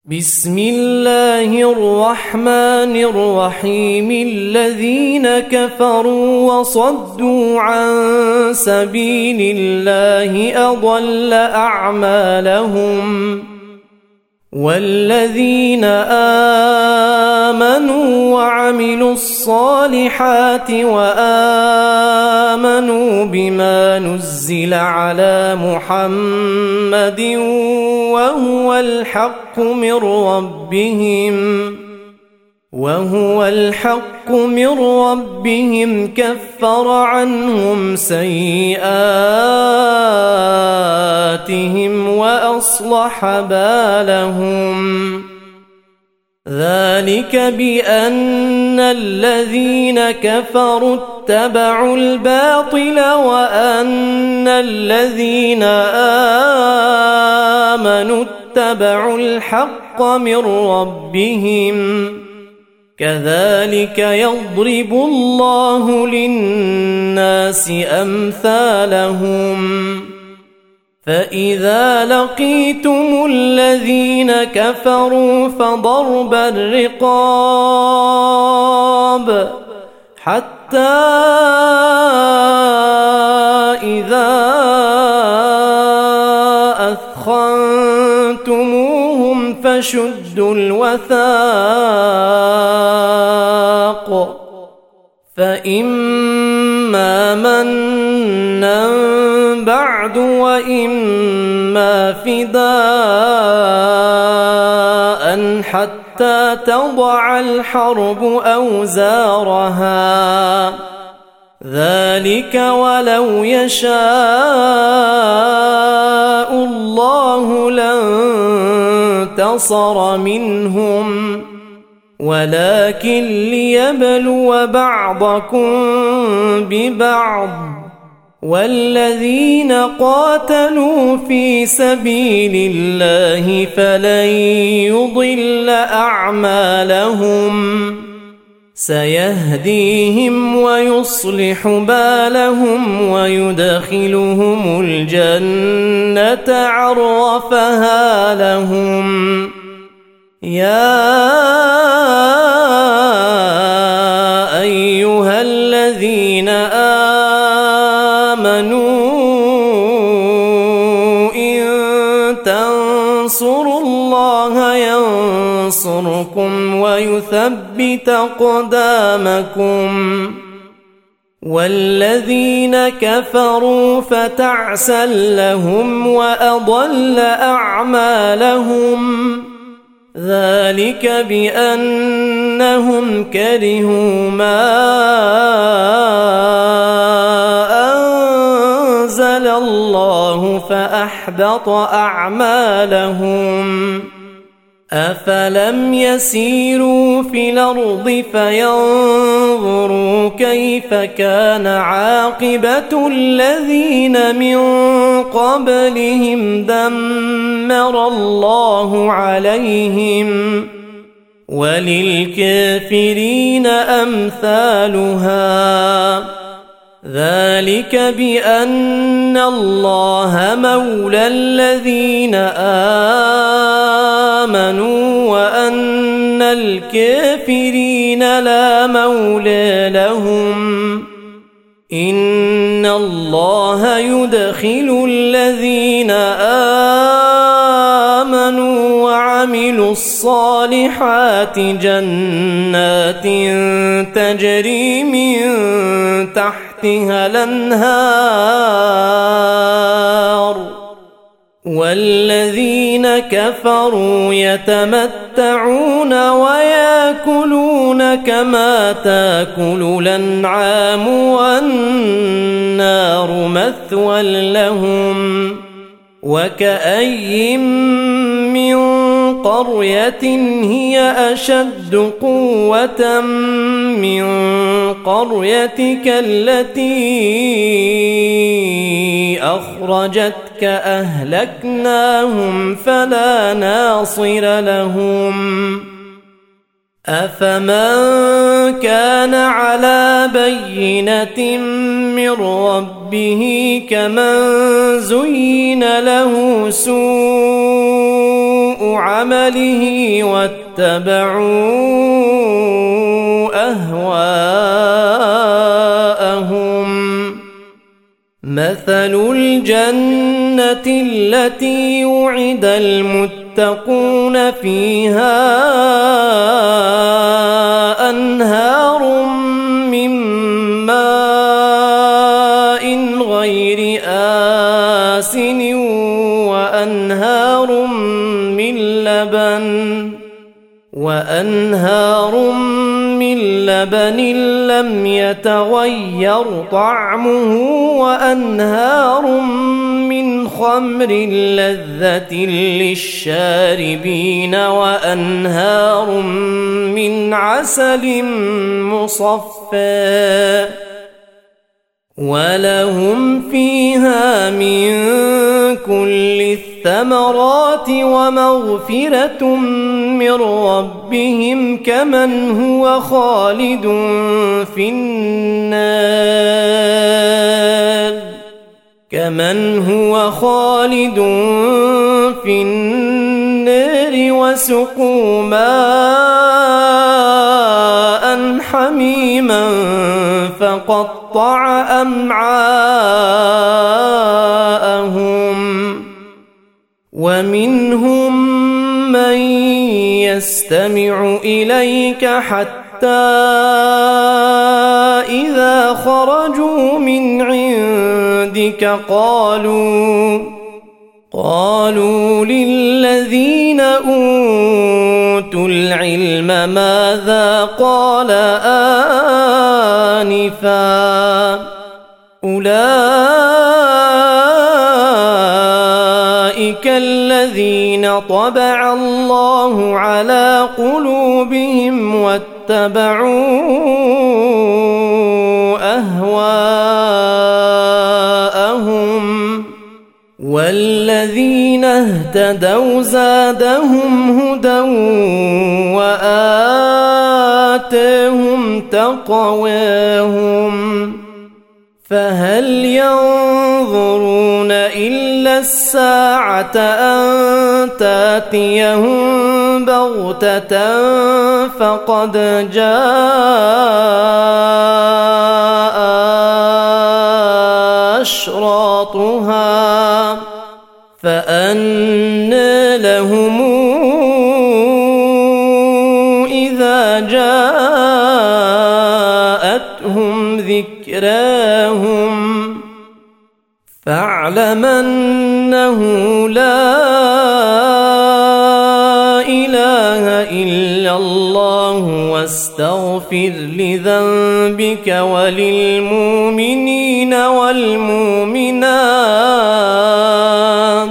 بسم الله الرحمن الرحيم. الذين كفروا وصدوا عن سبيل الله أضل أعمالهم، والذين آمنوا وعملوا الصالحات وآمنوا بما نزل على محمد وهو الحق من ربهم كفر عنهم سيئاتهم وأصلح بالهم. ذلك بأن الذين كفروا اتبعوا الباطل وأن الذين آمنوا اتبعوا الحق من ربهم. كذلك يضرب الله للناس أمثالهم. فإذا لقيتم الذين كفروا فضرب الرقاب حتى إذا أثخنتموهم فشدوا الوثاق، فإما منا بعد وإما فداء حتى تضع الحرب أوزارها. ذلك ولو يشاء الله لانتصر منهم، ولكن ليبلو بعضكم ببعض. والذين قاتلوا في سبيل الله فلن يضل أعمالهم، سيهديهم ويصلح بالهم ويدخلهم الجنة عرفها لهم. يا أيها الذين إن تنصروا الله ينصركم ويثبت أقدامكم. والذين كفروا فتعسا لهم وأضل أعمالهم. ذلك بأنهم كرهوا ما أنزل الله فأحبط أعمالهم. أفلم يسيروا في الأرض فينظروا كيف كان عاقبة الذين من قبلهم دمر الله عليهم، وللكافرين أمثالها. ذلك بأن الله مولى الذين آمنوا وأن الكافرين لا مولى لهم. إن الله يدخل الذين آمنوا وعملوا الصالحات جنات تجري من تحتها الأنهار. والذين كفروا يتمتعون ويأكلون كما تأكل الأنعام والنار مثوى لهم. وكأي من قرية هي أشد قوة من قريتك التي أخرجتك أهلكناهم فلا ناصر لهم. أفمن كان على بينة من ربه كمن زين له سوء عمله واتبعوا أهواءهم. مثل الجنة التي وعد المتقون فيها أنهار من ماء غير آسن وأنهار من لبن لم يتغير طعمه وأنهار من خمر لذة للشاربين وأنهار من عسل مصفى ولهم فيها من كل الثمرات ومغفرة من ربهم كمن هو خالد في النار وسقوا ماء حميما فقطع أمعاءهم ومنهم من يستمع إليك حتى إذا خرجوا من عندك قالوا للذين أوتوا العلم ماذا قال آنفا أولئك الذين طبع الله على قلوبهم واتبعوا أهواءهم والذين اهتدوا زادهم هدى وآتاهم تقواهم فهل ينظرون إلا الساعة أن تأتيهم بغتة فقد جاء أشراطها فأنى لهم إذا جاءتهم ذكراهم فاعلم أنه لا إله إلا الله واستغفر لذنبك وللمؤمنين والمؤمنات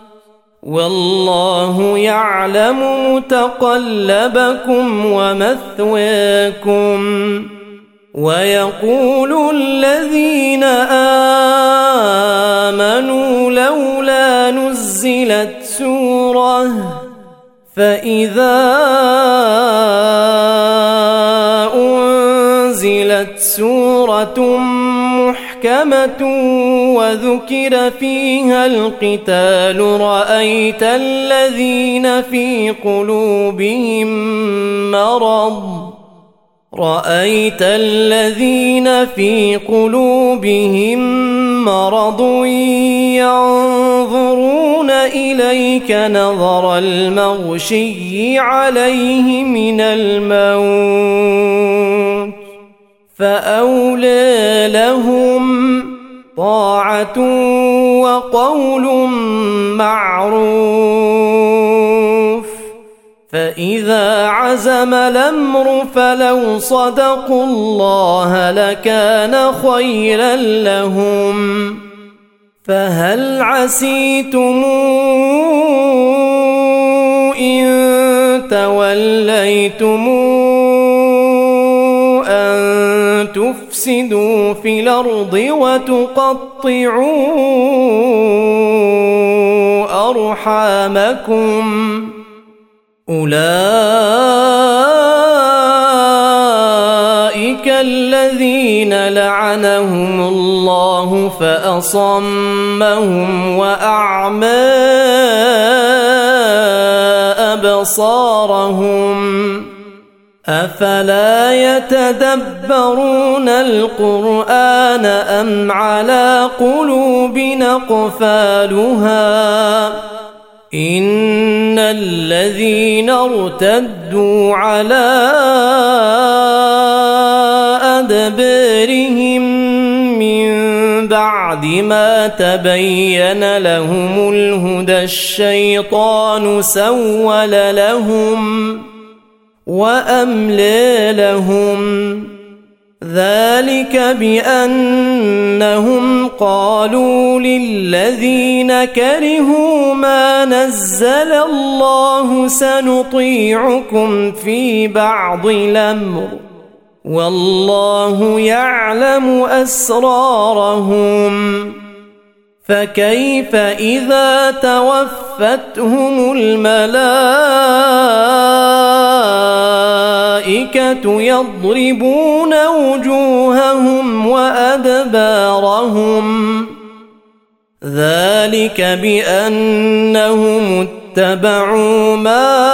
والله يعلم متقلبكم ومثواكم ويقول الذين آمنوا لولا نزلت سورة فإذا أنزلت سورة محكمة وذكر فيها القتال رأيت الذين في قلوبهم مرض ينظرون إليك نظر المغشي عليه من الموت فأولى لهم طاعة وقول معروف فإذا عزم الأمر فلو صدقوا الله لكان خيرا لهم فهل عسيتم إن توليتم أن تفسدوا في الأرض وتقطعوا أرحامكم أولئك الذين لعنهم الله فأصمهم وأعمى أسرارهم أفلا يتدبرون القرآن أم على قلوب أقفالها إن الذين ارتدوا على أدبارهم من بعد ما تبين لهم الهدى الشيطان سول لهم وأملى لهم ذلك بأنهم قالوا للذين كرهوا ما نزل الله سنطيعكم في بعض الأمر والله يعلم أسرارهم فكيف إذا توفتهم الملائكة يضربون وجوههم وأدبارهم ذلك بأنهم اتبعوا ما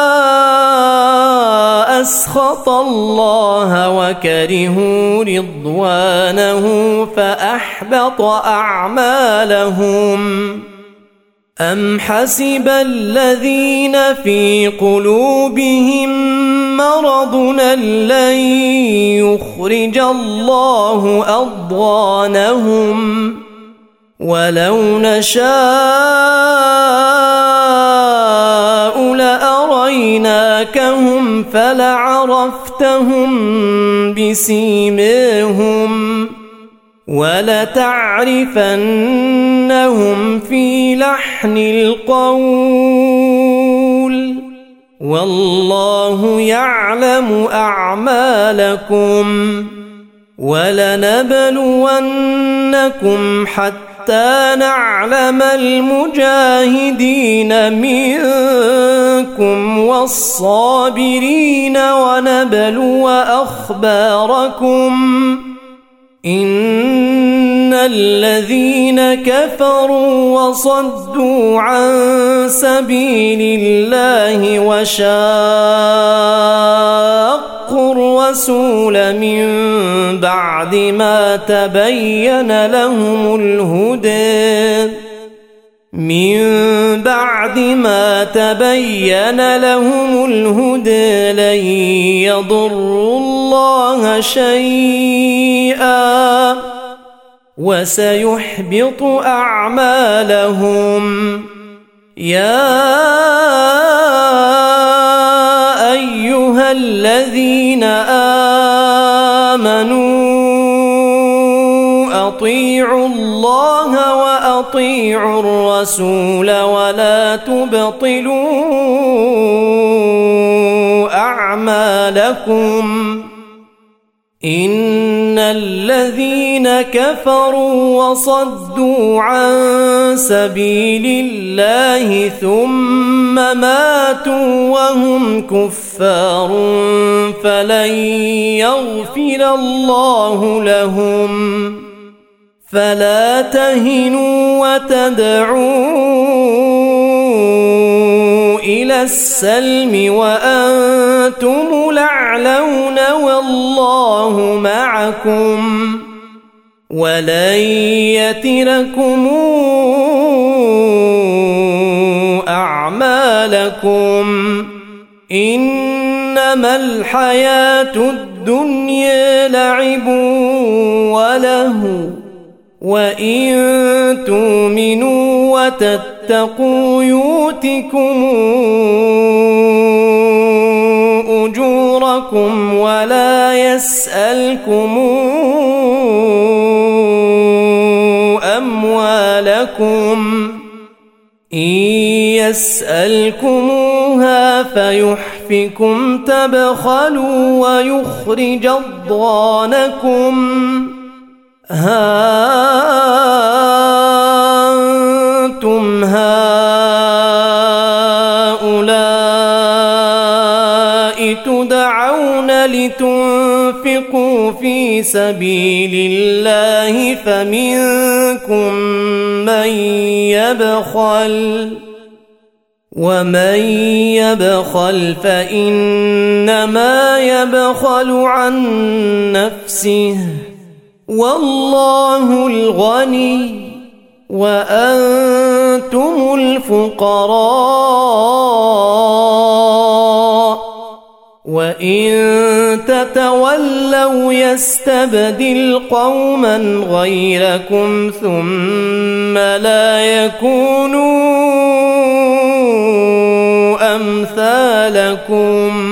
أسخط الله وكرهوا رضوانه فأحبط أعمالهم أم حسب الذين في قلوبهم مرض لن يخرج الله أضغانهم ولو نشاء لأريناكهم فلعرفتهم بسيماهم ولتعرفنهم في لحن القول والله يعلم أعمالكم ولنبلونكم حتى نعلم المجاهدين منكم والصابرين ونبلو أخباركم إن الذين كفروا وصدوا عن سبيل الله وشاقوا الرسول من بعد ما تبين لهم الهدى لن يضروا الله شيئا وسيحبط أعمالهم يا أيها الذين آمنوا أطيعوا الله وأطيعوا الرسول ولا تبطلوا أعمالكم إن الذين كفروا وصدوا عن سبيل الله ثم ماتوا وهم كفار فلن يغفر الله لهم فلا تهنوا وتدعوا إلى السلم وأنتم الأعلون والله معكم ولن يتركم أعمالكم إنما الحياة الدنيا لعب وله وإن تؤمنوا وتتقوا يؤتكم أجوركم ولا يسألكم أموالكم إن يسألكموها فيحفكم تبخلوا ويخرج أضغانكم ها أنتم هؤلاء تدعون لتنفقوا في سبيل الله فمنكم من يبخل ومن يبخل فإنما يبخل عن نفسه والله الغني وأنتم الفقراء وإن تتولوا يستبدل قوما غيركم ثم لا يكونوا أمثالكم